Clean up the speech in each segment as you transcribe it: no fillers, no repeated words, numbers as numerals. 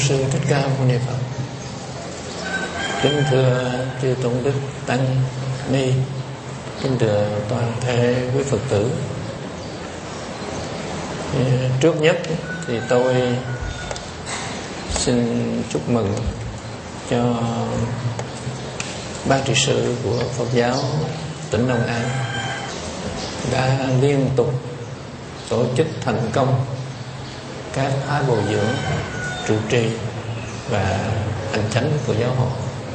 Sư Thích Ca Mâu Ni Phật. Kính thưa chư tôn đức tăng ni, kính thưa toàn thể quý Phật tử. Trước nhất thì tôi xin chúc mừng cho ban trị sự của Phật giáo tỉnh Long An đã liên tục tổ chức thành công các khóa bồi dưỡng, trụ trì và hành chánh của giáo hội.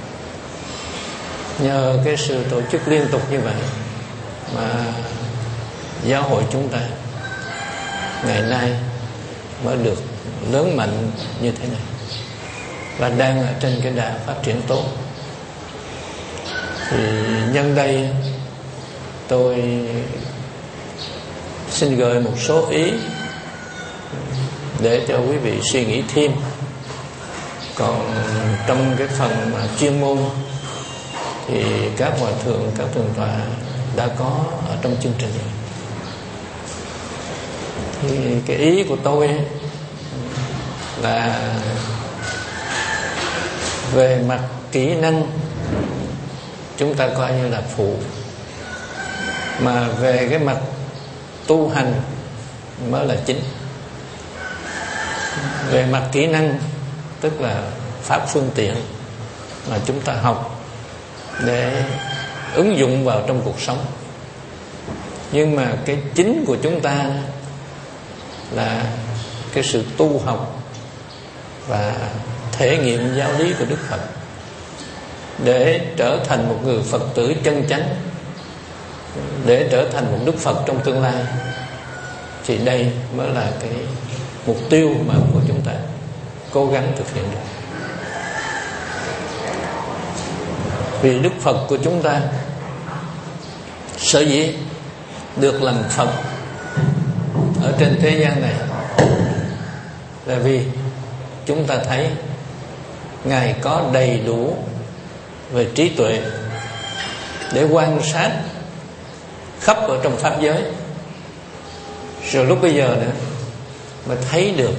Nhờ cái sự tổ chức liên tục như vậy mà giáo hội chúng ta ngày nay mới được lớn mạnh như thế này và đang ở trên cái đà phát triển tốt. Thì nhân đây tôi xin gửi một số ý để cho quý vị suy nghĩ thêm. Còn trong cái phần mà chuyên môn thì các hòa thượng, các thượng tọa đã có ở trong chương trình. Thì cái ý của tôi là về mặt kỹ năng chúng ta coi như là phụ, mà về cái mặt tu hành mới là chính. Về mặt kỹ năng tức là pháp phương tiện mà chúng ta học để ứng dụng vào trong cuộc sống. Nhưng mà cái chính của chúng ta là cái sự tu học và thể nghiệm giáo lý của Đức Phật để trở thành một người Phật tử chân chánh, để trở thành một Đức Phật trong tương lai. Thì đây mới là cái mục tiêu mà của chúng ta cố gắng thực hiện được. Vì Đức Phật của chúng ta sở dĩ được làm Phật ở trên thế gian này là vì chúng ta thấy Ngài có đầy đủ về trí tuệ để quan sát khắp ở trong pháp giới. Rồi lúc bây giờ nữa mà thấy được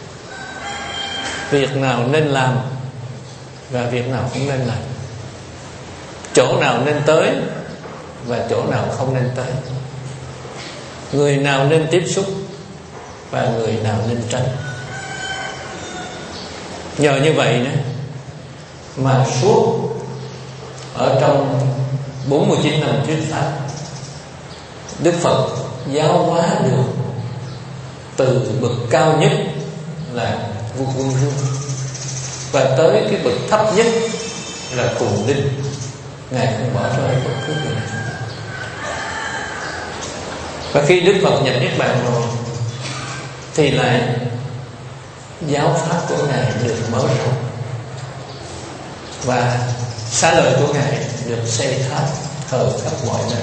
việc nào nên làm và việc nào không nên làm, chỗ nào nên tới và chỗ nào không nên tới, người nào nên tiếp xúc và người nào nên tránh. Nhờ như vậy nữa mà suốt ở trong 49 năm thuyết pháp, Đức Phật giáo hóa được từ bậc cao nhất là Vô Quân Dương và tới cái bậc thấp nhất là Cùng Đinh. Ngài không bỏ rơi bất cứ người nào. Và khi Đức Phật nhập Niết Bàn rồi thì lại giáo pháp của Ngài được mở rộng và xá lợi của Ngài được xây tháp thờ khắp mọi nơi.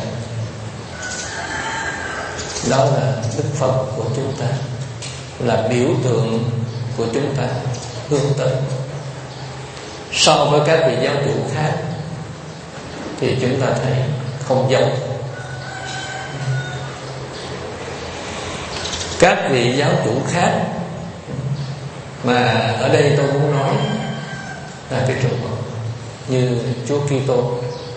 Đó là Đức Phật của chúng ta, là biểu tượng của chúng ta hướng tới. So với các vị giáo chủ khác thì chúng ta thấy không giống. Các vị giáo chủ khác mà ở đây tôi muốn nói là cái trường hợp như Chúa Kitô.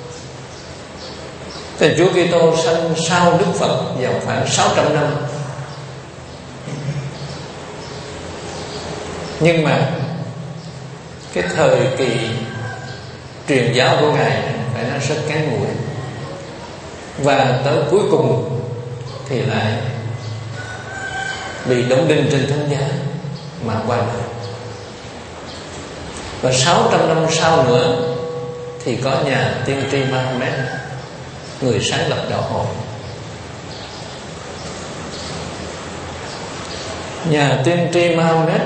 Thì Chúa Kitô sanh sau Đức Phật vào khoảng 600 năm. Nhưng mà cái thời kỳ truyền giáo của Ngài phải nói rất ngắn ngủi. Và tới cuối cùng thì lại bị đóng đinh trên thánh giá mà qua đời. Và 600 năm sau nữa thì có nhà tiên tri Mahomet, người sáng lập đạo hội. Nhà tiên tri Mahomet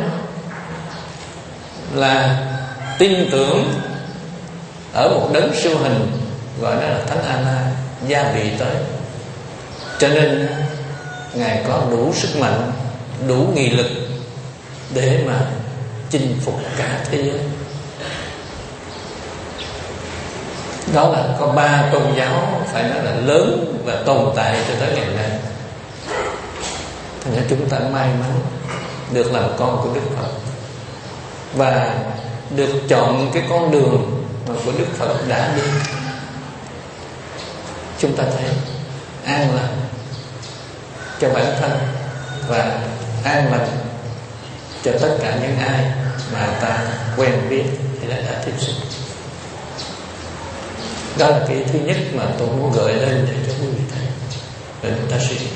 là tin tưởng ở một đấng siêu hình gọi là Thánh Allah gia vị tới, cho nên Ngài có đủ sức mạnh, đủ nghị lực để mà chinh phục cả thế giới. Đó là có 3 tôn giáo phải nói là lớn và tồn tại cho tới ngày nay. Thành ra chúng ta may mắn được làm con của Đức Phật. và được chọn cái con đường mà của Đức Phật đã đi. Chúng ta thấy an lành cho bản thân và an lành cho tất cả những ai mà ta quen biết thì đã tiếp xúc. Đó là cái thứ nhất mà tôi muốn gợi lên để cho quý vị thấy, để chúng ta suy nghĩ.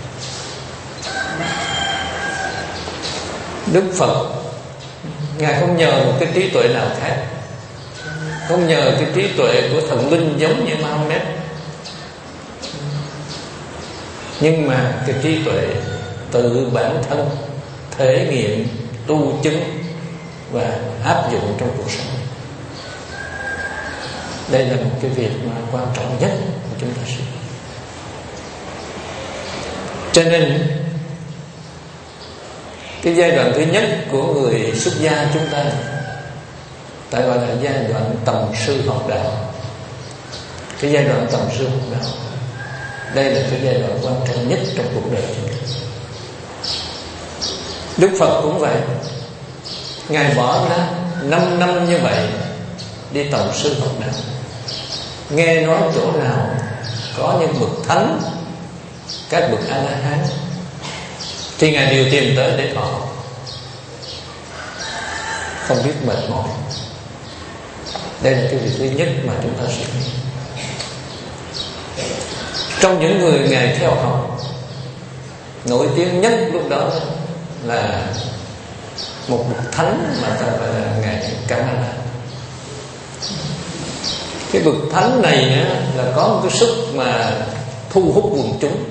Đức Phật Ngài không nhờ một cái trí tuệ nào khác, không nhờ cái trí tuệ của thần linh giống như Mahomet, nhưng mà cái trí tuệ tự bản thân thể nghiệm, tu chứng và áp dụng trong cuộc sống. Đây là một cái việc mà quan trọng nhất của chúng ta suy nghĩ. Cho nên cái giai đoạn thứ nhất của người xuất gia chúng ta ta gọi là giai đoạn tầm sư học đạo. Cái giai đoạn tầm sư học đạo, đây là cái giai đoạn quan trọng nhất trong cuộc đời chúng ta. Đức Phật cũng vậy, Ngài bỏ ra 5 năm như vậy đi tầm sư học đạo. Nghe nói chỗ nào có những bậc thánh, các bậc A-la-hán thì Ngài đều tìm tới để thọ, không biết mệt mỏi. Đây là cái việc thứ nhất mà chúng ta suy nghĩ. Trong những người Ngài theo học, nổi tiếng nhất lúc đó là một bậc thánh mà ta gọi là Ngài Kamala. Cái bậc thánh này là có một cái sức mà thu hút quần chúng,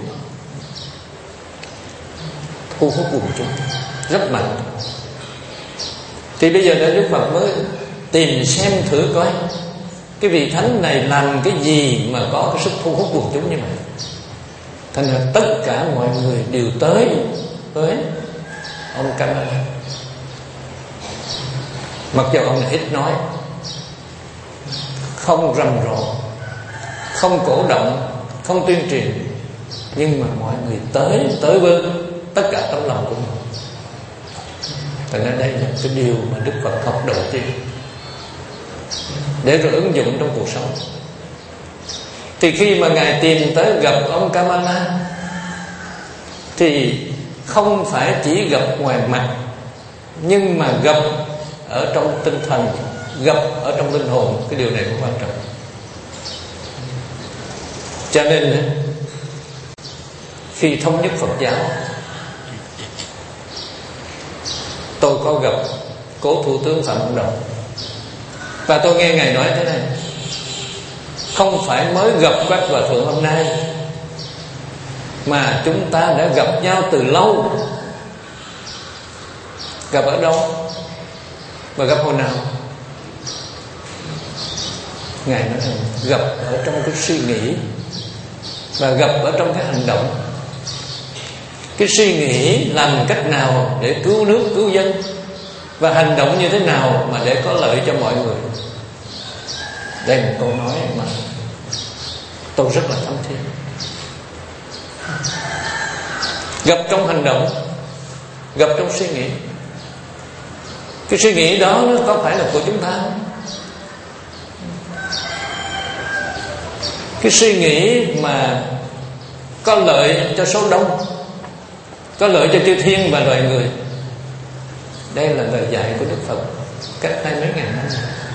thu hút quần chúng rất mạnh. Thì bây giờ Đức Phật mới tìm xem thử coi cái vị thánh này làm cái gì mà có cái sức thu hút quần chúng như vậy. Thành ra tất cả mọi người đều tới với ông Kamala. Mặc dù ông này ít nói, không rầm rộ, không cổ động, không tuyên truyền, nhưng mà mọi người tới với tất cả tấm lòng của mình. Thành ra đây là cái điều mà Đức Phật học đầu tiên để rồi ứng dụng trong cuộc sống. Thì khi mà Ngài tìm tới gặp ông Kamala thì không phải chỉ gặp ngoài mặt, nhưng mà gặp ở trong tinh thần, gặp ở trong linh hồn. Cái điều này cũng quan trọng. Cho nên khi thống nhất Phật giáo, tôi có gặp cố Thủ tướng Phạm Văn Đồng, và tôi nghe Ngài nói thế này: không phải mới gặp các hòa thượng hôm nay, mà chúng ta đã gặp nhau từ lâu. Gặp ở đâu và gặp hồi nào? Ngài nói rằng gặp ở trong cái suy nghĩ và gặp ở trong cái hành động. Cái suy nghĩ làm cách nào để cứu nước cứu dân, và hành động như thế nào mà để có lợi cho mọi người. Đây là một câu nói mà tôi rất là thấm thía. Gặp trong hành động, gặp trong suy nghĩ. Cái suy nghĩ đó nó có phải là của chúng ta không? Cái suy nghĩ mà có lợi cho số đông, có lợi cho chư thiên và loài người. Đây là lời dạy của Đức Phật cách 20 mấy ngàn năm.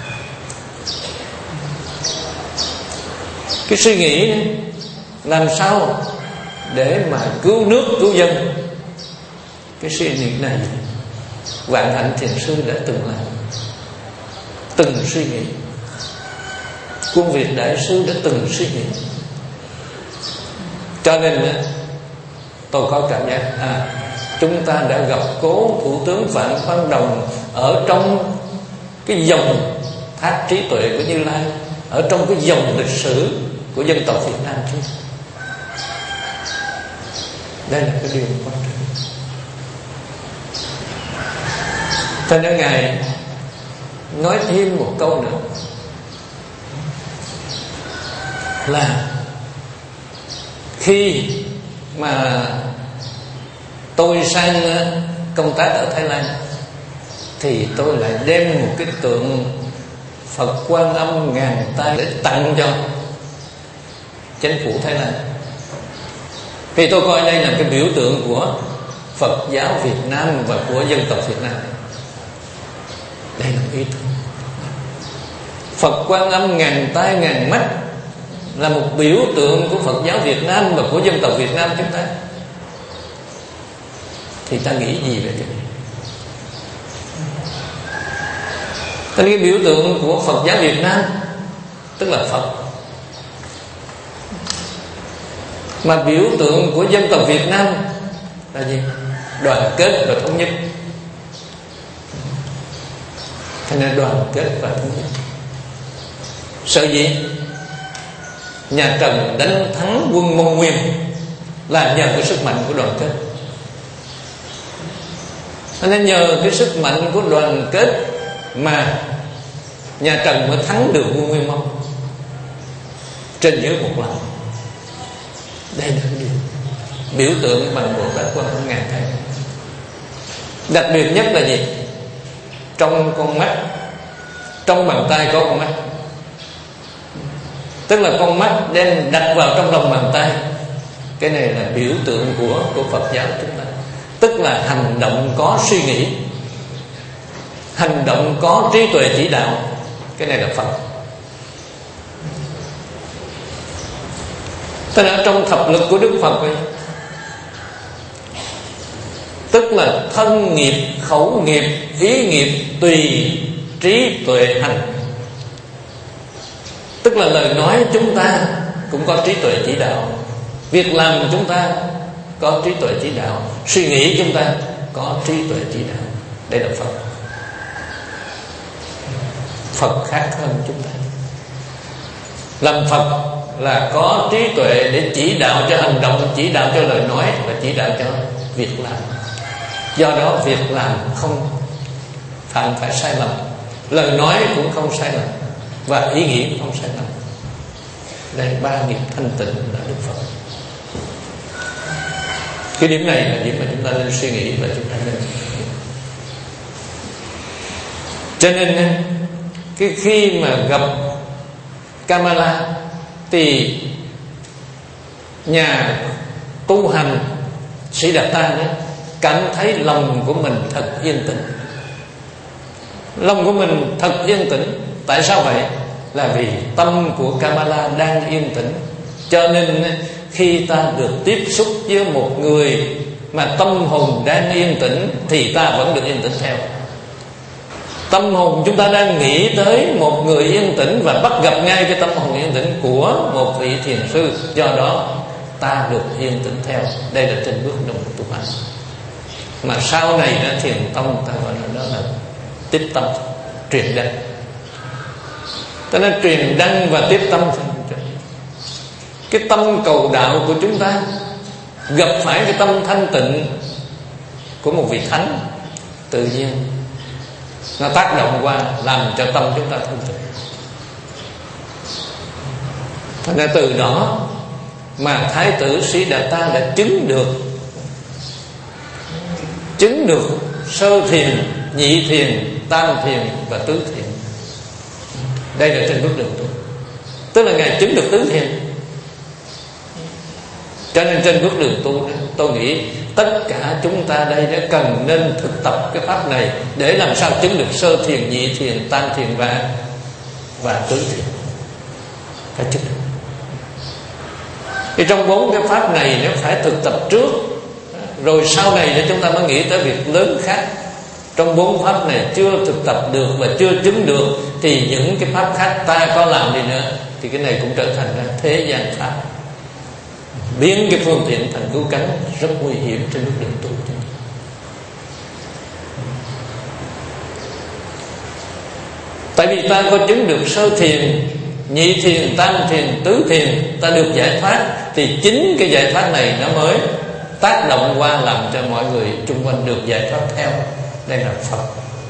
Cái suy nghĩ làm sao để mà cứu nước cứu dân. Cái suy nghĩ này Vạn Hạnh Thiền Sư đã từng làm, từng suy nghĩ. Quân Việt Đại Sư đã từng suy nghĩ. Cho nên tôi có cảm giác chúng ta đã gặp cố Thủ tướng Phạm Văn Đồng ở trong cái dòng thác trí tuệ của Như Lai, ở trong cái dòng lịch sử của dân tộc Việt Nam chúng ta. Đây là cái điều quan trọng. Cho nên Ngài nói thêm một câu nữa là khi mà tôi sang công tác ở Thái Lan thì tôi lại đem một cái tượng Phật Quan Âm ngàn tay để tặng cho chính phủ Thái Lan. Vì tôi coi đây là cái biểu tượng của Phật giáo Việt Nam và của dân tộc Việt Nam. Đây là ý tưởng. Phật Quan Âm ngàn tay ngàn mắt là một biểu tượng của Phật giáo Việt Nam và của dân tộc Việt Nam chúng ta. Thì ta nghĩ gì về cái này? Ta nghĩ biểu tượng của Phật giáo Việt Nam tức là Phật, mà biểu tượng của dân tộc Việt Nam là gì? Đoàn kết và thống nhất. Thế nên đoàn kết và thống nhất. Sợ gì? Nhà Trần đánh thắng quân Mông Nguyên là nhờ cái sức mạnh của đoàn kết. Thế nên nhờ cái sức mạnh của đoàn kết mà nhà Trần mới thắng được quân Nguyên Mông trên dưới một lòng. Đây là điều biểu tượng bằng Bồ Tát Quan Âm ngàn tay. Đặc biệt nhất là gì? Trong con mắt, trong bàn tay có con mắt, tức là con mắt đem đặt vào trong lòng bàn tay. Cái này là biểu tượng của Phật giáo chúng ta. Tức là hành động có suy nghĩ, hành động có trí tuệ chỉ đạo. Cái này là Phật. Tức là trong thập lực của Đức Phật ấy, tức là thân nghiệp, khẩu nghiệp, ý nghiệp, tùy trí tuệ hành. Tức là lời nói chúng ta cũng có trí tuệ chỉ đạo, việc làm của chúng ta có trí tuệ chỉ đạo, suy nghĩ chúng ta có trí tuệ chỉ đạo. Đây là Phật. Phật khác hơn chúng ta. Làm Phật là có trí tuệ để chỉ đạo cho hành động, chỉ đạo cho lời nói và chỉ đạo cho việc làm. Do đó việc làm không phải sai lầm, lời nói cũng không sai lầm, và ý nghĩ cũng không sai lầm. Đây ba nghiệp thanh tịnh là Đức Phật. Cái điểm này là điểm mà chúng ta nên suy nghĩ và chúng ta nên. Cho nên cái khi mà gặp Kamala thì nhà tu hành Sĩ Đạt Ta đó cảm thấy lòng của mình thật yên tĩnh. Lòng của mình thật yên tĩnh. Tại sao vậy? Là vì tâm của Kamala đang yên tĩnh. Cho nên khi ta được tiếp xúc với một người mà tâm hồn đang yên tĩnh thì ta vẫn được yên tĩnh theo. Tâm hồn chúng ta đang nghĩ tới một người yên tĩnh và bắt gặp ngay cái tâm hồn yên tĩnh của một vị thiền sư. Do đó ta được yên tĩnh theo. Đây là trên bước đồng tu hành. Mà sau này đó thiền tông ta gọi là đó là tiếp tâm, truyền đăng. Cho nên truyền đăng và tiếp tâm, cái tâm cầu đạo của chúng ta gặp phải cái tâm thanh tịnh của một vị thánh, tự nhiên nó tác động qua làm cho tâm chúng ta thanh tịnh. Thành ra từ đó mà Thái tử Sĩ Đạt Ta đã chứng được sơ thiền, nhị thiền, tam thiền và tứ thiền. Đây là trên bước đường tu. Tức là Ngài chứng được tứ thiền. Cho nên trên bước đường tu, tôi nghĩ tất cả chúng ta đây đã cần nên thực tập cái pháp này để làm sao chứng được sơ thiền, nhị thiền, tam thiền và tứ thiền. Phải chứng được. Thì trong 4 cái pháp này nếu phải thực tập trước, rồi sau này để chúng ta mới nghĩ tới việc lớn khác. Trong 4 pháp này chưa thực tập được và chưa chứng được thì những cái pháp khác ta có làm đi nữa thì cái này cũng trở thành ra thế gian pháp, biến cái phương tiện thành cứu cánh rất nguy hiểm trên bước đường tu. Tại vì ta có chứng được sơ thiền, nhị thiền, tam thiền, tứ thiền, ta được giải thoát, thì chính cái giải thoát này nó mới tác động qua làm cho mọi người chung quanh được giải thoát theo. Đây là Phật.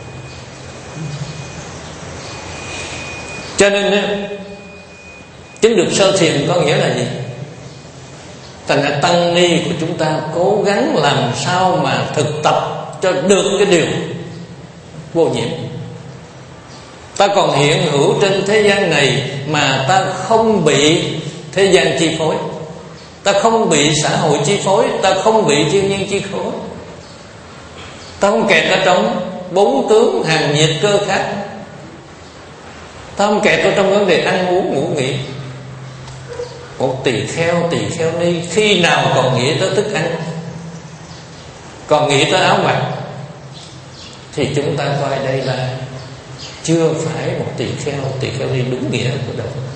Cho nên chứng được sơ thiền có nghĩa là gì? Thành ra tăng ni của chúng ta cố gắng làm sao mà thực tập cho được cái điều vô nhiễm. Ta còn hiện hữu trên thế gian này mà ta không bị thế gian chi phối, ta không bị xã hội chi phối, ta không bị thiên nhiên chi phối, ta không kẹt ở trong bốn tướng hàng nhiệt cơ khác, ta không kẹt ở trong vấn đề ăn uống ngủ nghỉ. Một tỳ kheo ni khi nào còn nghĩ tới thức ăn, còn nghĩ tới áo mặc, thì chúng ta coi đây là chưa phải một tỳ kheo ni đúng nghĩa của đạo Phật.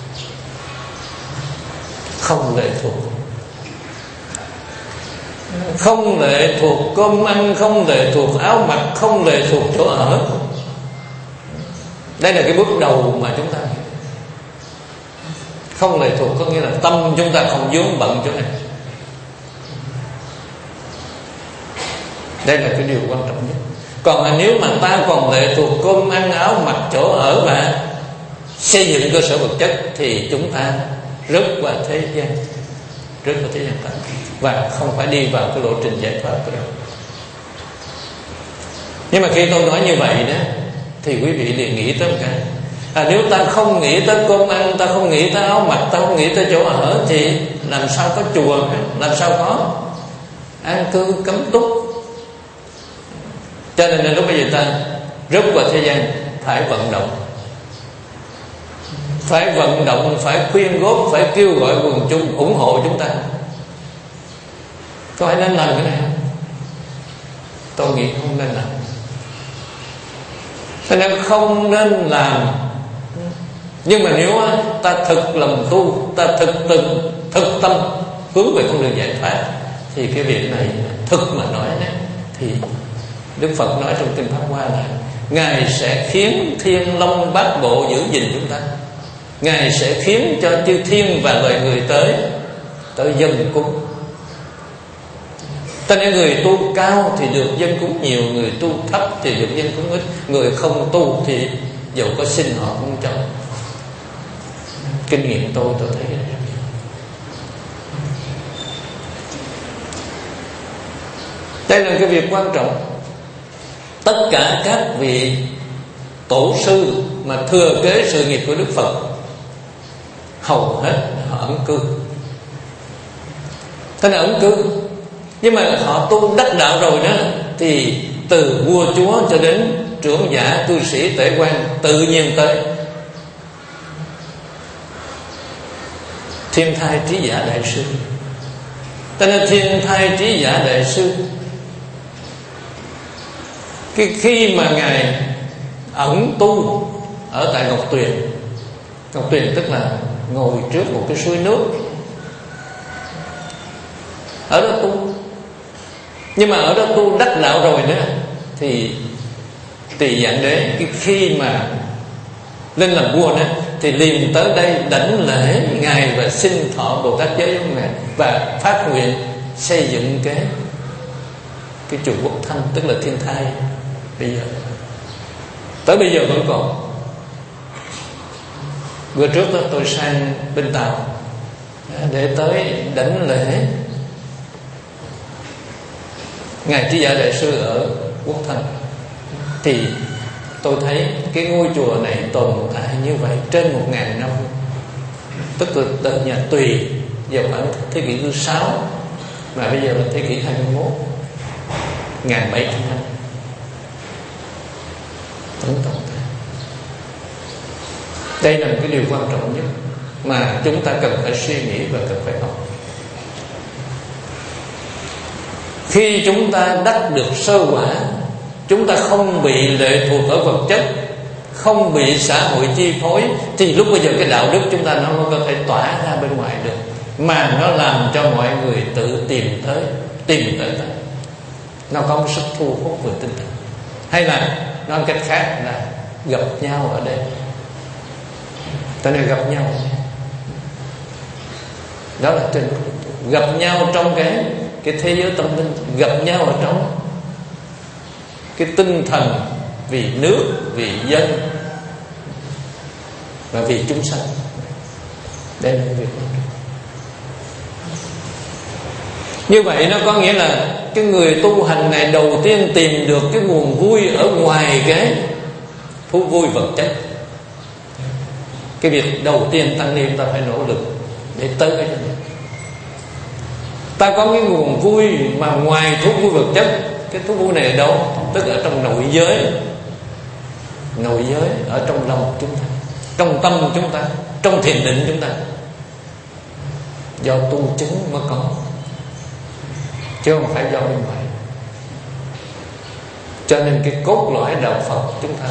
Không lệ thuộc, không lệ thuộc cơm ăn, không lệ thuộc áo mặc, không lệ thuộc chỗ ở. Đây là cái bước đầu mà chúng ta không lệ thuộc, có nghĩa là tâm chúng ta không vướng bận chỗ này. Đây là cái điều quan trọng nhất. Còn nếu mà ta còn lệ thuộc cơm ăn áo mặc chỗ ở và xây dựng cơ sở vật chất, thì chúng ta rớt vào thế gian tạm, và không phải đi vào cái lộ trình giải thoát của đâu. Nhưng mà khi tôi nói như vậy đó, thì quý vị liền nghĩ tới một cái nếu ta không nghĩ tới cơm ăn, ta không nghĩ tới áo mặc, ta không nghĩ tới chỗ ở, thì làm sao có chùa, làm sao có an cư cấm túc. Cho nên lúc bây giờ ta rớt vào thế gian phải vận động, phải khuyên góp, phải kêu gọi quần chúng ủng hộ chúng ta. Có ai nên làm cái này không? Tôi nghĩ không nên làm. Cho nên không nên làm. Nhưng mà nếu ta thực lòng tu, ta thực tâm hướng về con đường giải thoát, thì cái việc này thực mà nói đấy, thì Đức Phật nói trong kinh Pháp Hoa là Ngài sẽ khiến thiên long bát bộ giữ gìn chúng ta, Ngài sẽ khiến cho chư thiên và loài người tới dân cúng. Cho nên người tu cao thì được dân cúng nhiều, người tu thấp thì được dân cúng ít, người không tu thì dầu có xin họ cũng cho. Kinh nghiệm tôi thấy đây là cái việc quan trọng. Tất cả các vị tổ sư mà thừa kế sự nghiệp của Đức Phật hầu hết họ ẩn cư. Thế là ẩn cư, nhưng mà họ tu đắc đạo rồi đó, thì từ vua chúa cho đến trưởng giả cư sĩ tể quan tự nhiên tới. Thiên thai trí giả đại sư, cho nên thiên thai trí giả đại sư khi mà Ngài ẩn tu ở tại Ngọc Tuyền tức là ngồi trước một cái suối nước, ở đó tu. Nhưng mà ở đó tu đắc đạo rồi nữa, thì Tỳ Dạng Đế khi mà lên làm vua đó, thì liền tới đây đảnh lễ Ngài và xin thọ Bồ Tát giới của Ngài, và phát nguyện xây dựng cái chùa Quốc Thanh, tức là Thiên Thai. Bây giờ tới bây giờ vẫn còn. Bữa trước đó tôi sang bên Tàu để tới đảnh lễ Ngài Trí Giả Đại Sư ở Quốc Thanh, thì tôi thấy cái ngôi chùa này tồn tại như vậy trên 1000 năm, tức là từ nhà Tùy vào khoảng thế kỷ thứ 6, mà bây giờ là thế kỷ 21, 1700 năm vẫn tồn tại. Đây là một cái điều quan trọng nhất mà chúng ta cần phải suy nghĩ và cần phải học. Khi chúng ta đắc được sơ quả, chúng ta không bị lệ thuộc ở vật chất, không bị xã hội chi phối, thì lúc bây giờ cái đạo đức chúng ta nó có thể tỏa ra bên ngoài được, mà nó làm cho mọi người tự tìm tới ta. Nó có một sức thu hút về tinh thần. Hay là nói cách khác là gặp nhau ở đây. Tại nên gặp nhau đó là trên gặp nhau trong cái thế giới tâm linh, gặp nhau ở trong cái tinh thần vì nước, vì dân và vì chúng sanh. Đây là việc Như vậy nó có nghĩa là cái người tu hành này đầu tiên tìm được cái nguồn vui ở ngoài cái thú vui vật chất. Cái việc đầu tiên tăng ni ta phải nỗ lực để tới cái đó. Ta có cái nguồn vui mà ngoài thú vui vật chất. Cái thú vui này ở đâu? Tức ở trong nội giới. Nội giới ở trong lòng chúng ta, trong tâm chúng ta, trong thiền định chúng ta. Do tu chứng mới có, chứ không phải do bên ngoài. Cho nên cái cốt lõi đạo Phật chúng ta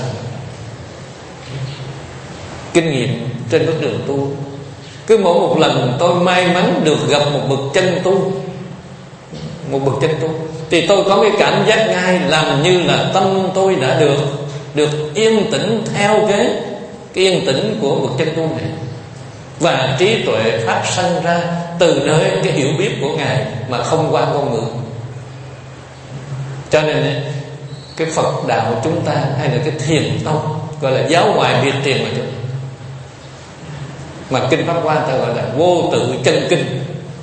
kinh nghiệm trên bước đường tu. Cứ mỗi một lần tôi may mắn được gặp một bậc chân tu, một bậc chân tu, thì tôi có cái cảm giác ngay làm như là tâm tôi đã được yên tĩnh theo cái yên tĩnh của bậc chân tu này, và trí tuệ phát sanh ra từ nơi cái hiểu biết của Ngài mà không qua ngôn ngữ. Cho nên cái Phật đạo chúng ta hay là cái thiền tông gọi là giáo ngoại biệt tiền mà kinh Pháp Hoa ta gọi là vô tự chân kinh.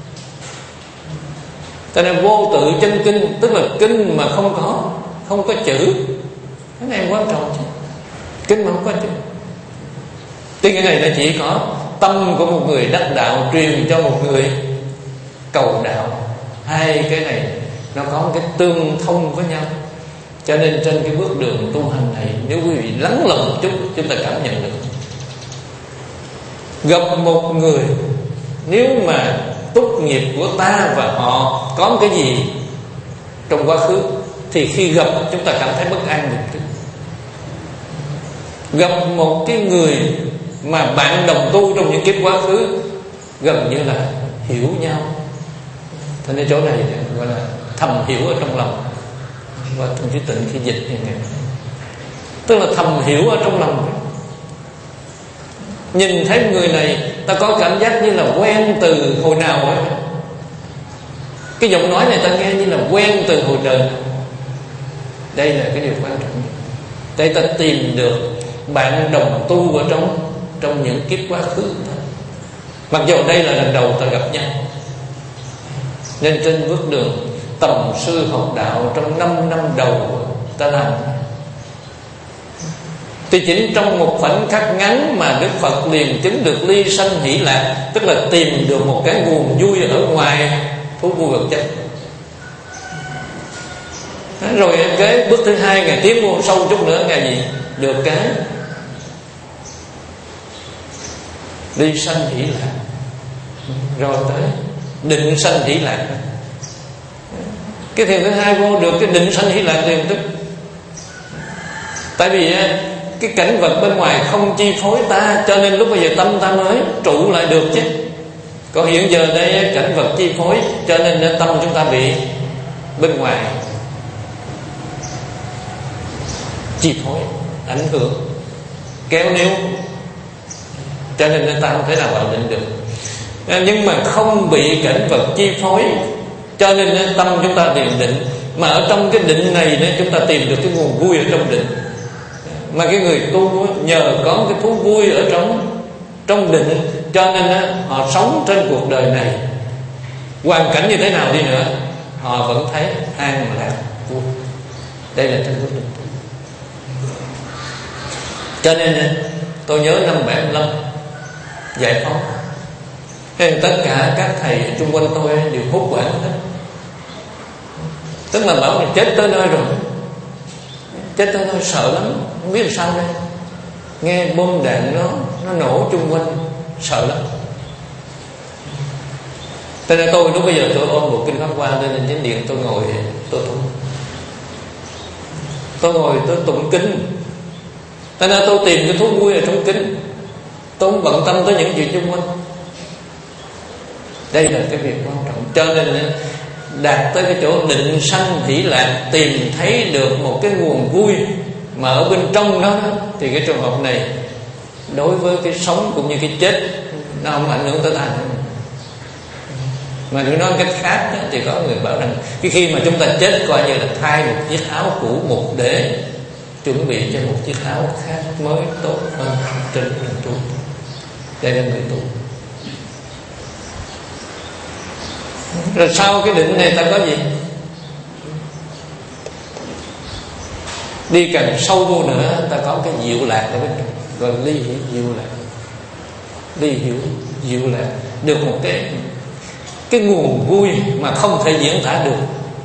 Cho nên vô tự chân kinh tức là kinh mà không có chữ. Cái này quan trọng chứ. Kinh mà không có chữ. Tuy cái này nó chỉ có tâm của một người đắc đạo truyền cho một người cầu đạo. Hai cái này nó có một cái tương thông với nhau. Cho nên trên cái bước đường tu hành này, nếu quý vị lắng lòng một chút, chúng ta cảm nhận được. Gặp một người, nếu mà tốt nghiệp của ta và họ có một cái gì trong quá khứ, thì khi gặp chúng ta cảm thấy bất an một chút. Gặp một cái người mà bạn đồng tu trong những kiếp quá khứ, gần như là hiểu nhau. Thế nên chỗ này gọi là thầm hiểu ở trong lòng. Và Thượng Chí Tịnh khi dịch như này, tức là thầm hiểu ở trong lòng. Nhìn thấy người này, ta có cảm giác như là quen từ hồi nào ấy. Cái giọng nói này ta nghe như là quen từ hồi đời. Đây là cái điều quan trọng. Để ta tìm được bạn đồng tu ở trong những kiếp quá khứ. Mặc dù đây là lần đầu ta gặp nhau, nên trên bước đường tầm sư học đạo trong 5 năm đầu ta làm, thì chỉ trong một khoảnh khắc ngắn mà Đức Phật liền chứng được ly sanh hỷ lạc, tức là tìm được một cái nguồn vui ở ngoài thú vui vật chất. Rồi cái bước thứ hai, Ngài tiến vô sâu chút nữa, Ngài gì? Được cái ly sanh hỷ lạc, rồi tới định sanh hỷ lạc. Cái thiền thứ hai vô được cái định sanh hỷ lạc liền tức. Tại vì cái cảnh vật bên ngoài không chi phối ta, cho nên lúc bây giờ tâm ta mới trụ lại được chứ. Còn hiện giờ đây cảnh vật chi phối, cho nên tâm chúng ta bị bên ngoài chi phối, ảnh hưởng, kéo níu, cho nên ta không thể nào vào định được. Nhưng mà không bị cảnh vật chi phối, cho nên tâm chúng ta liền định. Mà ở trong cái định này nên chúng ta tìm được cái nguồn vui ở trong định. Mà cái người tu nhờ có cái thú vui ở trong định, cho nên họ sống trên cuộc đời này, hoàn cảnh như thế nào đi nữa, họ vẫn thấy an lạc vui. Đây là trên bước đường tu. Cho nên tôi nhớ năm 75 giải phóng, tất cả các thầy xung quanh tôi đều hốt hoảng hết. Tức là bảo mình chết tới nơi rồi, chết tới nơi sợ lắm, không biết làm sao đây. Nghe bom đạn nó nổ chung quanh, sợ lắm. Cho nên tôi lúc bây giờ tôi ôm bộ kinh Pháp Hoa lên chánh điện, tôi ngồi tôi tụng. Tôi ngồi tôi tụng kinh. Cho nên tôi tìm cái thú vui ở trong kinh, tôi không bận tâm tới những chuyện xung quanh. Đây là cái việc quan trọng. Cho nên đạt tới cái chỗ định sanh hỷ lạc, tìm thấy được một cái nguồn vui mà ở bên trong đó, thì cái trường hợp này đối với cái sống cũng như cái chết nó không ảnh hưởng tới ta nữa. Mà nếu nói cách khác thì có người bảo rằng cái khi mà chúng ta chết coi như là thay một chiếc áo cũ một để chuẩn bị cho một chiếc áo khác mới tốt hơn trên đường tu. Đây là người tu. Rồi sau cái định này ta có gì? Đi càng sâu vô nữa ta có cái diệu lạc ở bên trong, gọi là ly hiểu diệu lạc. Ly hiểu diệu lạc được một cái nguồn vui mà không thể diễn tả được.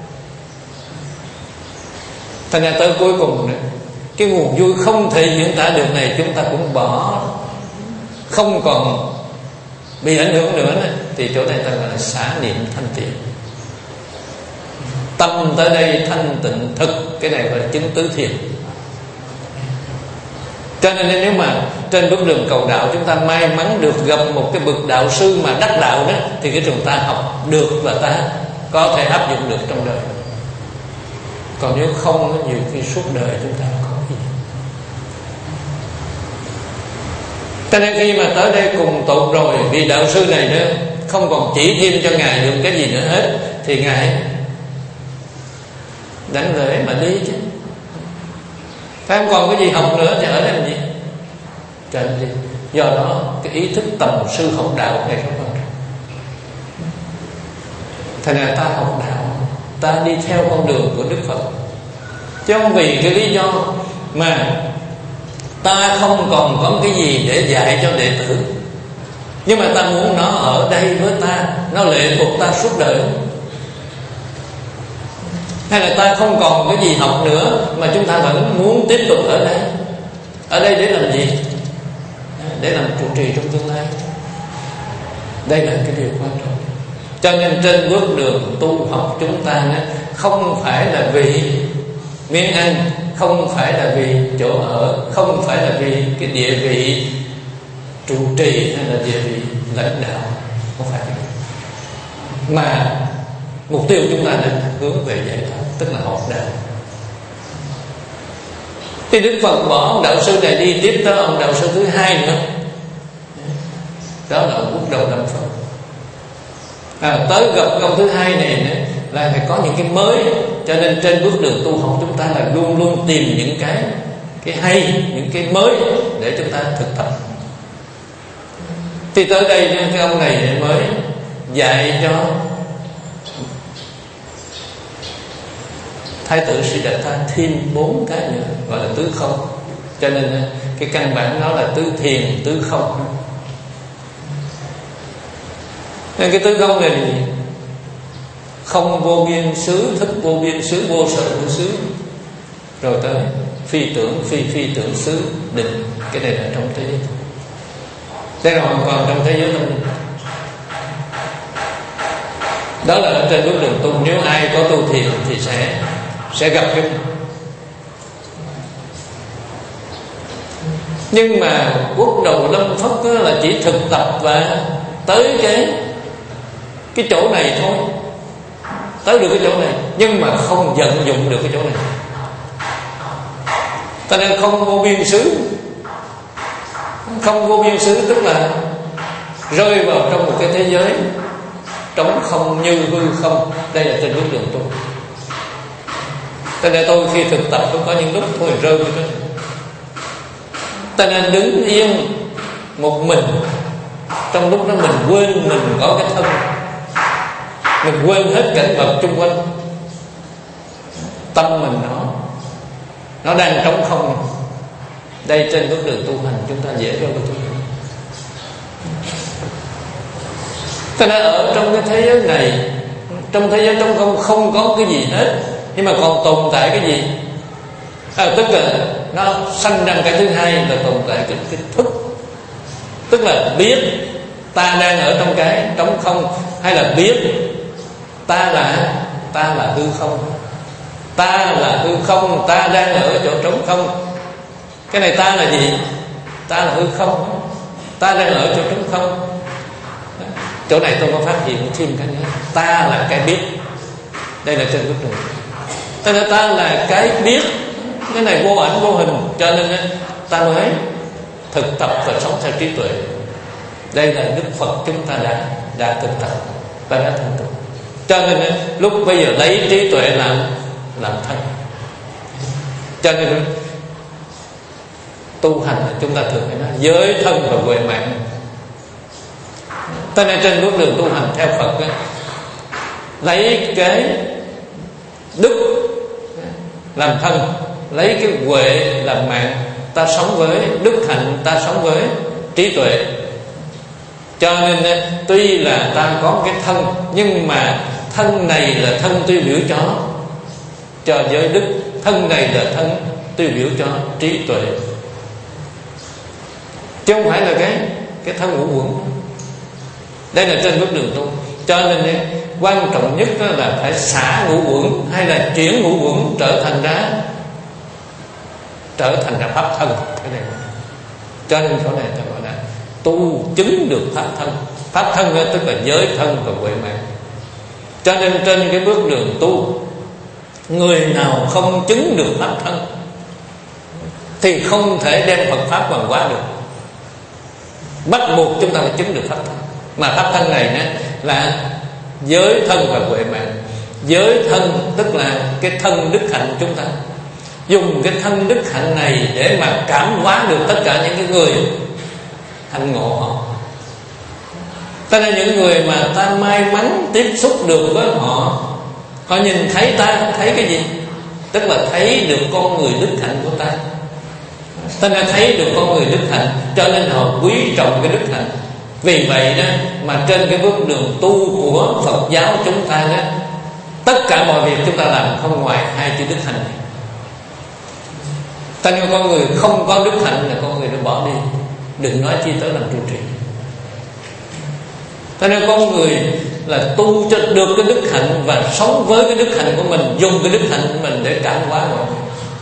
Thành ra tới cuối cùng này, cái nguồn vui không thể diễn tả được này chúng ta cũng bỏ, không còn bị ảnh hưởng nữa này, thì chỗ này ta gọi là xả niệm thanh tịnh. Tâm tới đây thanh tịnh thực, cái này gọi là chứng tứ thiền. Cho nên nếu mà trên bước đường cầu đạo chúng ta may mắn được gặp một cái bậc đạo sư mà đắc đạo đó, thì cái chúng ta học được và ta có thể áp dụng được trong đời. Còn nếu không, nhiều khi suốt đời chúng ta không có gì. Cho nên khi mà tới đây cùng tụng rồi, vì đạo sư này nữa không còn chỉ thêm cho Ngài được cái gì nữa hết, thì Ngài đánh lễ mà đi chứ. Phải không còn cái gì học nữa thì ở đây làm gì? Trời đi. Do đó cái ý thức tầm sư học đạo này không còn. Thành ra ta học đạo, ta đi theo con đường của Đức Phật, chứ không vì cái lý do mà ta không còn có cái gì để dạy cho đệ tử, nhưng mà ta muốn nó ở đây với ta, nó lệ thuộc ta suốt đời. Hay là ta không còn cái gì học nữa mà chúng ta vẫn muốn tiếp tục ở đây. Ở đây để làm gì? Để làm trụ trì trong tương lai. Đây là cái điều quan trọng. Cho nên trên bước đường tu học chúng ta không phải là vì miếng ăn, không phải là vì chỗ ở, không phải là vì cái địa vị trụ trì hay là địa vị lãnh đạo, không phải. Mà mục tiêu chúng ta nên hướng về giải thoát, tức là học đạo. Thì Đức Phật bỏ ông đạo sư này đi, tiếp tới ông đạo sư thứ hai nữa, đó là ông Quốc Đầu Lâm Phật. Tới gặp ông thứ hai này nữa là phải có những cái mới. Cho nên trên bước đường tu học chúng ta là luôn luôn tìm những cái hay, những cái mới để chúng ta thực tập. Thì tới đây cái ông này mới dạy cho Thái tử Siddhartha thêm 4 cái nữa, gọi là tứ không. Cho nên cái căn bản nó là tứ thiền, tứ không. Nên cái tứ không này là gì? Không vô biên xứ, thức vô biên xứ, vô sở vô xứ. Rồi tới phi tưởng, phi tưởng xứ, định. Cái này là trong thế giới. Đây là hoàn toàn trong thế giới tâm linh. Đó là ở trên bước đường tu. Nếu ai có tu thiền thì sẽ gặp cái. Nhưng mà Quốc Đầu Lâm Phất là chỉ thực tập và tới cái chỗ này thôi, tới được cái chỗ này, nhưng mà không vận dụng được cái chỗ này. Cho nên không vô biên xứ. Không vô biên xứ tức là rơi vào trong một cái thế giới trống không như hư không. Đây là trên bước đường tu. Cho nên tôi khi thực tập cũng có những lúc thôi rơi vào đó. Cho nên đứng yên một mình, trong lúc đó mình quên mình có cái thân, mình quên hết cảnh vật chung quanh. Tâm mình nó đang trống không. Đây trên bước đường tu hành chúng ta dễ rơi vào chỗ này. Cho nên ở trong cái thế giới này, trong thế giới trống không không có cái gì hết, nhưng mà còn tồn tại cái gì? Tức là nó sanh ra cái thứ hai là tồn tại cái thức. Tức là biết ta đang ở trong cái trống không, hay là biết ta là hư không. Ta là hư không, ta đang ở chỗ trống không. Cái này ta là gì? Ta là hư không, ta đang ở chỗ trống không. Chỗ này tôi có phát hiện thêm cái nữa. Ta là cái biết. Đây là trên bước đường. Cho nên ta là cái biết. Cái này vô ảnh vô hình. Cho nên ta mới thực tập và sống theo trí tuệ. Đây là Đức Phật chúng ta đã thực tập và đã thành tựu. Cho nên lúc bây giờ lấy trí tuệ làm thân. Cho nên tu hành chúng ta thường hay nói giới thân và huệ mạng. Cho nên trên bước đường tu hành theo Phật lấy cái đức làm thân, lấy cái huệ làm mạng. Ta sống với đức hạnh, ta sống với trí tuệ. Cho nên tuy là ta có cái thân, nhưng mà thân này là thân tiêu biểu cho giới đức. Thân này là thân tiêu biểu cho trí tuệ, chứ không phải là cái thân ngũ uẩn. Đây là trên bước đường tu. Cho nên quan trọng nhất là phải xả ngũ uẩn, hay là chuyển ngũ uẩn trở thành ra pháp thân. Cái này, cho nên chỗ này ta gọi là tu chứng được pháp thân. Pháp thân đó tức là giới thân và huệ mạng. Cho nên trên cái bước đường tu, người nào không chứng được pháp thân thì không thể đem Phật pháp hoàn hóa được. Bắt buộc chúng ta phải chứng được pháp thân. Mà pháp thân này là giới thân và huệ mạng. Giới thân tức là cái thân đức hạnh chúng ta. Dùng cái thân đức hạnh này để mà cảm hóa được tất cả những cái người hạnh ngộ họ. Cho nên những người mà ta may mắn tiếp xúc được với họ, họ nhìn thấy ta thấy cái gì? Tức là thấy được con người đức hạnh của ta. Ta đã thấy được con người đức hạnh, cho nên họ quý trọng cái đức hạnh. Vì vậy đó mà trên cái bước đường tu của Phật giáo chúng ta đó, tất cả mọi việc chúng ta làm không ngoài hai chữ đức hạnh này. Ta nói con người không có đức hạnh là con người nó bỏ đi, đừng nói chi tới làm trụ trì. Ta nói con người là tu cho được cái đức hạnh và sống với cái đức hạnh của mình, dùng cái đức hạnh của mình để cảm hóa mọi người.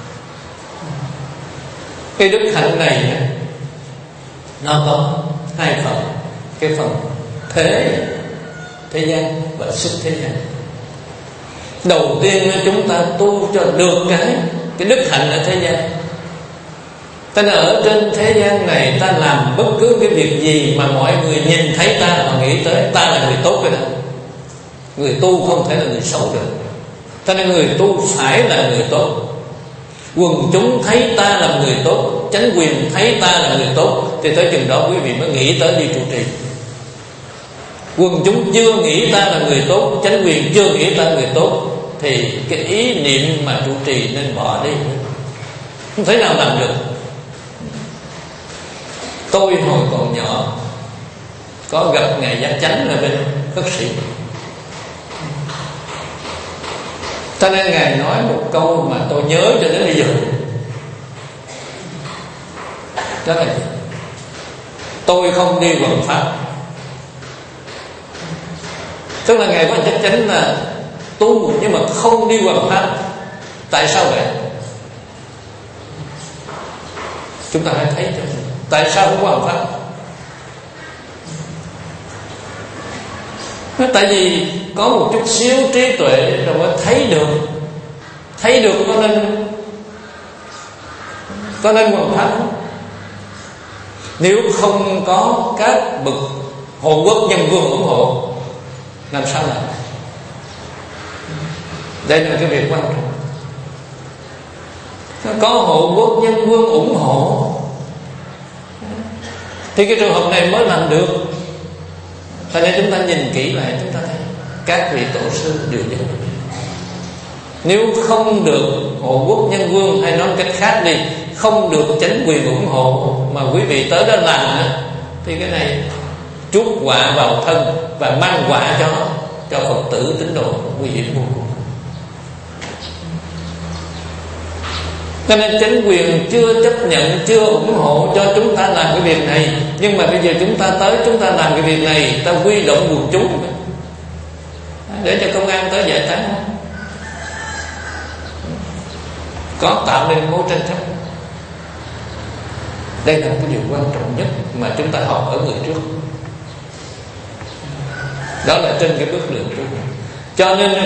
Cái đức hạnh này nó có hai phần. Cái phần thế gian và xuất thế gian. Đầu tiên chúng ta tu cho được cái đức hạnh ở thế gian. Ta ở trên thế gian này, ta làm bất cứ cái việc gì mà mọi người nhìn thấy ta, họ nghĩ tới ta là người tốt cái đó. Người tu không thể là người xấu được. Cho nên người tu phải là người tốt. Quần chúng thấy ta là người tốt, chánh quyền thấy ta là người tốt, thì tới chừng đó quý vị mới nghĩ tới đi trụ trì. Quần chúng chưa nghĩ ta là người tốt, chánh quyền chưa nghĩ ta là người tốt, thì cái ý niệm mà trụ trì nên bỏ đi, không thể nào làm được. Tôi hồi còn nhỏ có gặp ngài Giác Chánh ở bên Khất Sĩ, cho nên ngài nói một câu mà tôi nhớ cho đến bây giờ. Đó là tôi không đi hoằng pháp. Tức là ngài có chắc chắn là tu nhưng mà không đi hoằng pháp. Tại sao vậy? Chúng ta hãy thấy cho tại sao không hoằng pháp. Tại vì có một chút xíu trí tuệ rồi mới thấy được có nên hoằng pháp không? Nếu không có các bậc hộ quốc nhân vương ủng hộ, làm sao làm? Đây là cái việc quan trọng. Có hộ quốc nhân vương ủng hộ thì cái trường hợp này mới làm được. Cho nên chúng ta nhìn kỹ lại, chúng ta thấy các vị tổ sư đều dẫn. Nếu không được hộ quốc nhân vương, hay nói cách khác đi, không được chánh quyền ủng hộ mà quý vị tới đó làm nữa, thì cái này chuốc họa vào thân và mang họa cho Phật tử tín đồ, nguy hiểm vô cùng. Cho nên chánh quyền chưa chấp nhận, chưa ủng hộ cho chúng ta làm cái việc này. Nhưng mà bây giờ chúng ta tới, chúng ta làm cái việc này, ta huy động quần chúng để cho công an tới giải tán. Có tạo nên mối tranh chấp. Đây là một cái điều quan trọng nhất mà chúng ta học ở người trước. Đó là trên cái bước đường tu. Cho nên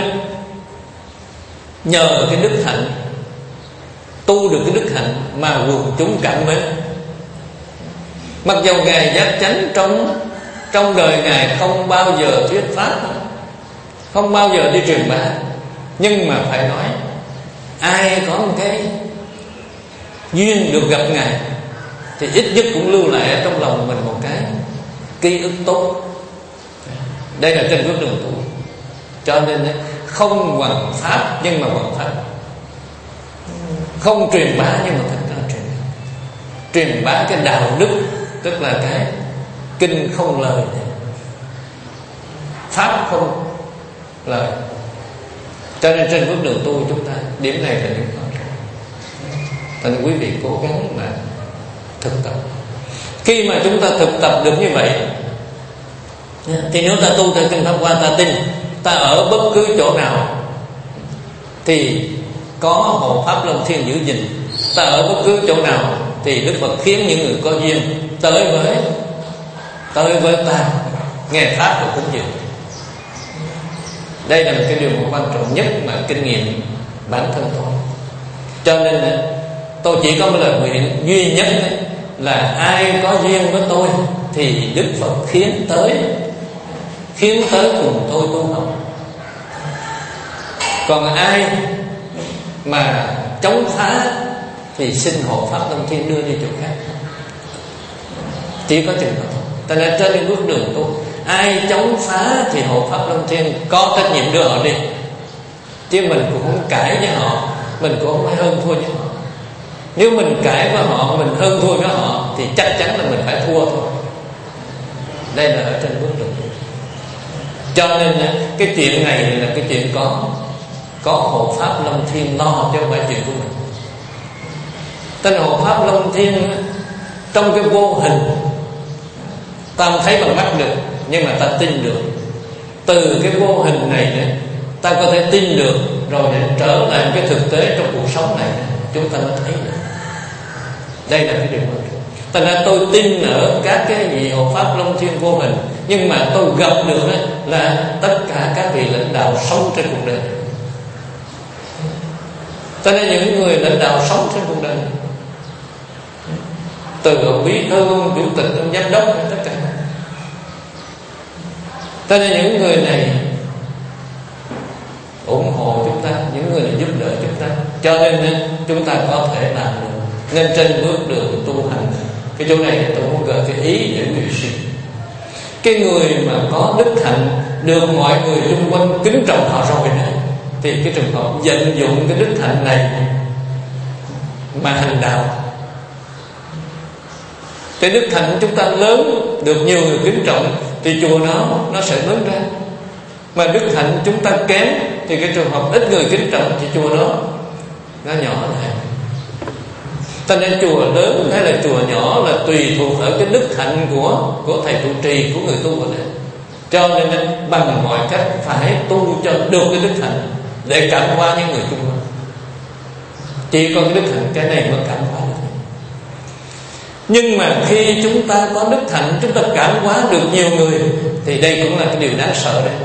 nhờ cái đức hạnh, tu được cái đức hạnh mà quần chúng cảm mến. Mặc dầu ngài Giác Chánh trong đời ngài không bao giờ thuyết pháp, không bao giờ đi truyền bá, nhưng mà phải nói ai có một cái duyên được gặp ngài thì ít nhất cũng lưu lại ở trong lòng mình một cái ký ức tốt. Đây là trên bước đường tu. Cho nên không hoằng pháp nhưng mà hoằng pháp, không truyền bá nhưng mà thật ra truyền bá cái đạo đức, tức là cái kinh không lời này, pháp không lời. Cho nên trên bước đường tu chúng ta, điểm này là điểm quan trọng. Cho nên quý vị cố gắng mà thực tập. Khi mà chúng ta thực tập được như vậy thì nếu ta tu theo kinh Pháp Hoa, ta tin, ta ở bất cứ chỗ nào thì có hộ pháp Long Thiên giữ gìn. Ta ở bất cứ chỗ nào thì Đức Phật khiến những người có duyên tới với ta nghe pháp và cúng dường. Đây là một cái điều quan trọng nhất mà kinh nghiệm bản thân tôi. Cho nên tôi chỉ có một lời nguyện duy nhất là ai có duyên với tôi thì Đức Phật khiến tới cùng tôi tu học. Còn ai mà chống phá thì xin hộ pháp Long Thiên đưa đi chỗ khác. Chỉ có chừng đó. Cho nên trên bước đường tu, ai chống phá thì hộ pháp Long Thiên có trách nhiệm đưa họ đi, chứ mình cũng không cãi với họ, mình cũng không phải hơn thua với họ. Nếu mình cãi với họ, mình hơn thua với họ thì chắc chắn là mình phải thua thôi. Đây là ở trên bước đường. Cho nên cái chuyện này là cái chuyện có hộ pháp Long Thiên lo cho mọi chuyện của mình. Tên hộ pháp Long Thiên trong cái vô hình ta không thấy bằng mắt được, nhưng mà ta tin được. Từ cái vô hình này ta có thể tin được, rồi để trở lại cái thực tế trong cuộc sống này chúng ta mới thấy được. Đây là cái điều quan trọng. Thành ra tôi tin ở các cái vị hộ pháp Long Thiên vô hình, nhưng mà tôi gặp được là tất cả các vị lãnh đạo sống trên cuộc đời. Cho nên những người lãnh đạo sống trên cuộc đời, từ ông bí thư, ông chủ tịch, ông giám đốc, tất cả. Cho nên những người này ủng hộ chúng ta, những người này giúp đỡ chúng ta, cho nên chúng ta có thể làm được. Nên trên bước đường tu hành, cái chỗ này tôi muốn gợi cái ý để người suy. Cái người mà có đức hạnh được mọi người xung quanh kính trọng họ rồi đó, thì cái trường hợp vận dụng cái đức hạnh này mà hành đạo, cái đức hạnh chúng ta lớn, được nhiều người kính trọng thì chùa nó sẽ lớn ra. Mà đức hạnh chúng ta kém thì cái trường hợp ít người kính trọng thì chùa nó nhỏ lại. Cho nên chùa lớn hay là chùa nhỏ là tùy thuộc ở cái đức hạnh của thầy trụ trì, của người tu ở đây. Cho nên bằng mọi cách phải tu cho được cái đức hạnh để cảm hóa những người chung quanh. Chỉ có cái đức hạnh cái này mới cảm hóa được. Nhưng mà khi chúng ta có đức hạnh, chúng ta cảm hóa được nhiều người, thì đây cũng là cái điều đáng sợ đấy.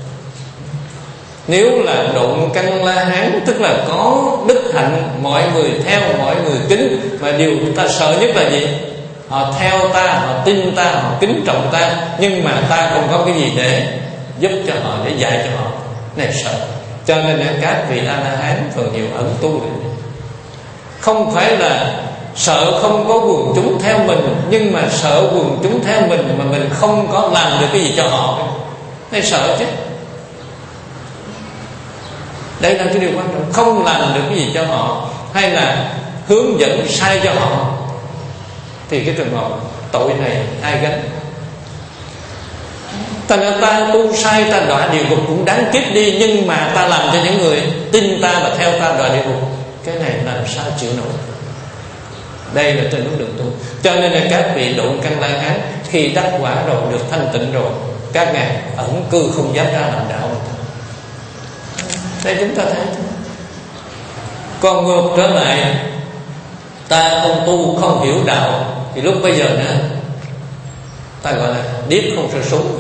Nếu là Độn Căn La Hán, tức là có đức hạnh, mọi người theo, mọi người kính, mà điều ta sợ nhất là gì? Họ theo ta, họ tin ta, họ kính trọng ta, nhưng mà ta không có cái gì để giúp cho họ, để dạy cho họ. Này sợ. Cho nên các vị A-la-hán phần nhiều ẩn tu được. Không phải là sợ không có quần chúng theo mình, nhưng mà sợ quần chúng theo mình mà mình không có làm được cái gì cho họ. Này sợ chứ. Đây là cái điều quan trọng. Không làm được cái gì cho họ, hay là hướng dẫn sai cho họ, thì cái trường hợp tội này ai gánh? Ta tu sai, ta đọa địa ngục cũng đáng kiếp đi, nhưng mà ta làm cho những người tin ta và theo ta đọa địa ngục, cái này làm sao chịu nổi? Đây là trên bước đường tu. Cho nên là các vị Độn Căn La Hán khi đắc quả rồi, được thanh tịnh rồi, các ngài ẩn cư không dám ra làm đạo. Đây chúng ta thấy. Còn ngược trở lại, ta không tu, không hiểu đạo, thì lúc bây giờ nữa ta gọi là điếc không sợ súng,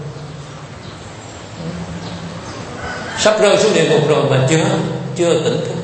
sắp rơi xuống địa ngục rồi mà chưa tỉnh thức.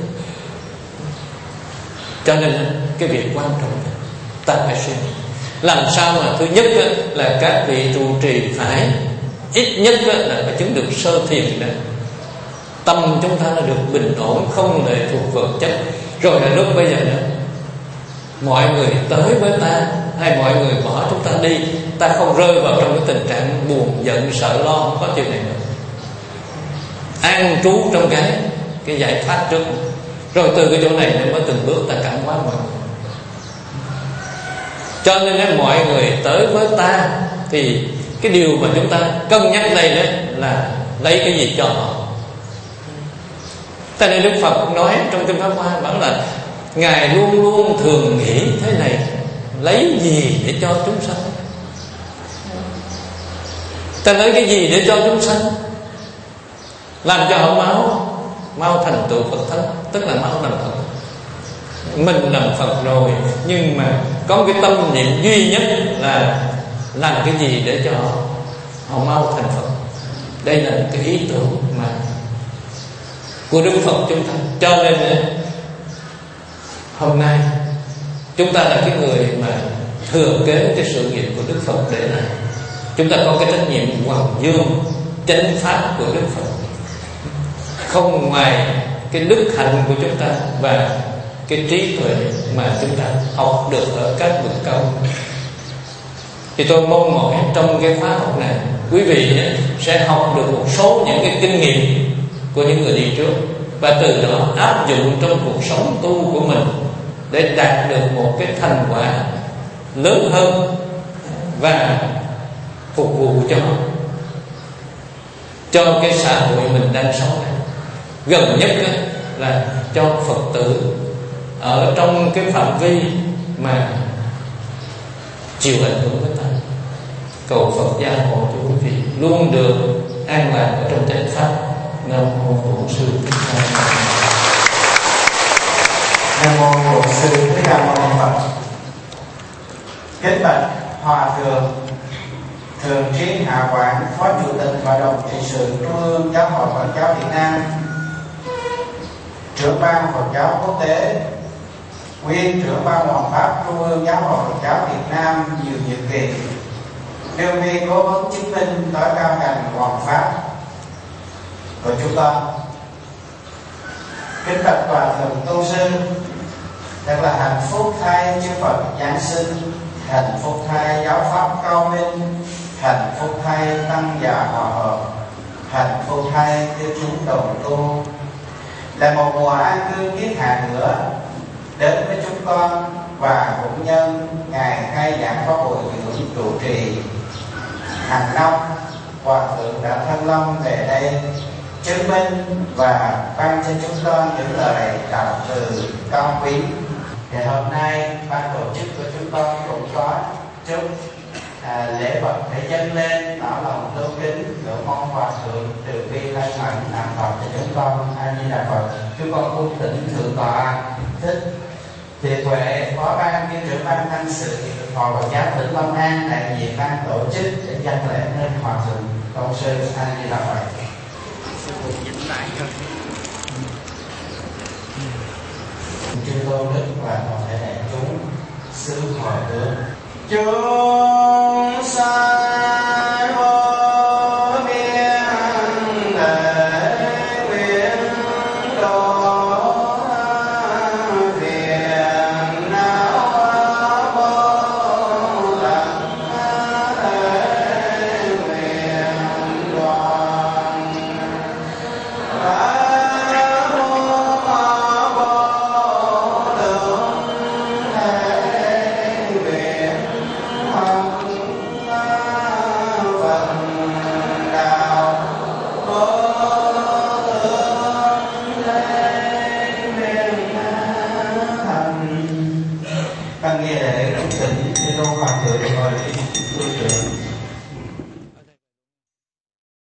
Cho nên cái việc quan trọng ta phải suy nghĩ làm sao mà thứ nhất là các vị trụ trì phải ít nhất là phải chứng được sơ thiền đó. Tâm chúng ta là được bình ổn, không lệ thuộc vật chất. Rồi là lúc bây giờ nữa, mọi người tới với ta hay mọi người bỏ chúng ta đi, ta không rơi vào trong cái tình trạng buồn, giận, sợ, lo, không có chuyện này nữa. an trú trong cái giải thoát trước, rồi từ cái chỗ này nó mới từng bước ta cảm hóa mọi người. Cho nên mọi người tới với ta thì cái điều mà chúng ta cân nhắc đây đó là lấy cái gì cho họ. Tại nên Đức Phật nói trong kinh Pháp Hoa bảo là Ngài luôn luôn thường nghĩ thế này: lấy gì để cho chúng sanh? Ta lấy cái gì để cho chúng sanh? Làm cho họ mau thành tựu Phật thánh, tức là mau làm Phật. Mình làm Phật rồi, nhưng mà có cái tâm niệm duy nhất là làm cái gì để cho họ mau thành Phật. Đây là cái ý tưởng mà của Đức Phật chúng ta. Cho nên hôm nay chúng ta là cái người mà thừa kế cái sự nghiệp của Đức Phật để này. Chúng ta có cái trách nhiệm hoằng dương chánh pháp của Đức Phật. Không ngoài cái đức hạnh của chúng ta và cái trí tuệ mà chúng ta học được ở các bậc cao, thì tôi mong mỏi trong cái khóa học này quý vị sẽ học được một số những cái kinh nghiệm của những người đi trước, và từ đó áp dụng trong cuộc sống tu của mình để đạt được một cái thành quả lớn hơn và phục vụ cho cái xã hội mình đang sống này. Gần nhất là cho Phật tử ở trong cái phạm vi mà chịu ảnh hưởng với ta. Cầu Phật gia hộ cho quý vị luôn được an lạc ở trong chánh pháp. Nam mô Bổn Sư Thích Ca Mâu Ni. Nam mô Bổn Sư Thích Ca Mâu Ni Phật. Kính bạch Hòa thượng Thường Trí Hạ Quảng, Phó Chủ tịch Hội đồng trị sự Trung ương Giáo hội Phật giáo Việt Nam, trưởng ban Phật giáo quốc tế, nguyên trưởng ban Hoàng pháp Trung ương Giáo hội Phật giáo Việt Nam nhiều nhiệm kỳ, đương viên cố vấn chứng minh tối cao ngành Hoàng pháp của chúng ta. Kính bạch Hòa thượng tu sư, thật là hạnh phúc thay chư Phật giáng sinh, hạnh phúc thay giáo pháp cao minh, hạnh phúc thay tăng già hòa hợp, hạnh phúc thay tiêu chúng đồng tu. Là một mùa an cư kiết hạ nữa đến với chúng con, và cũng nhân ngày khai giảng pháp hội dưỡng trụ trì hàng năm, Hòa thượng đã thân long về đây chứng minh và ban cho chúng con những lời đạo từ cao quý. Thì hôm nay ban tổ chức của chúng con cũng có chúc lễ vật để dâng lên tỏ lòng tôn kính, ngưỡng mong Hòa thượng từ bi lai ẩn làm Phật cho chúng con. A Di Đà Phật. Chúng con cung thỉnh thượng tọa Thích Thiện Huệ, Phó ban kiêm trưởng ban thanh sự Hội Phật giáo tỉnh Long An, đại diện ban tổ chức để dâng lễ lên Hòa thượng tôn sư. A Di Đà Phật. Chư Tôn Đức và toàn thể đại chúng xứ hội tướng chúng sanh vô biên để nguyện độ phiền não vô tận thể nguyện đoàn